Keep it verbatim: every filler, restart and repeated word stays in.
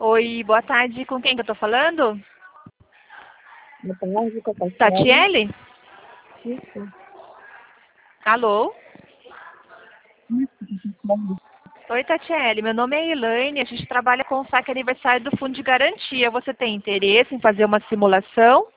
Oi, boa tarde. Com quem que eu tô falando? Boa tarde, com a Tatiele. Tatiele? Isso. Alô? Isso. Oi, Tatiele. Meu nome é Elaine. A gente trabalha com o saque aniversário do Fundo de Garantia. Você tem interesse em fazer uma simulação?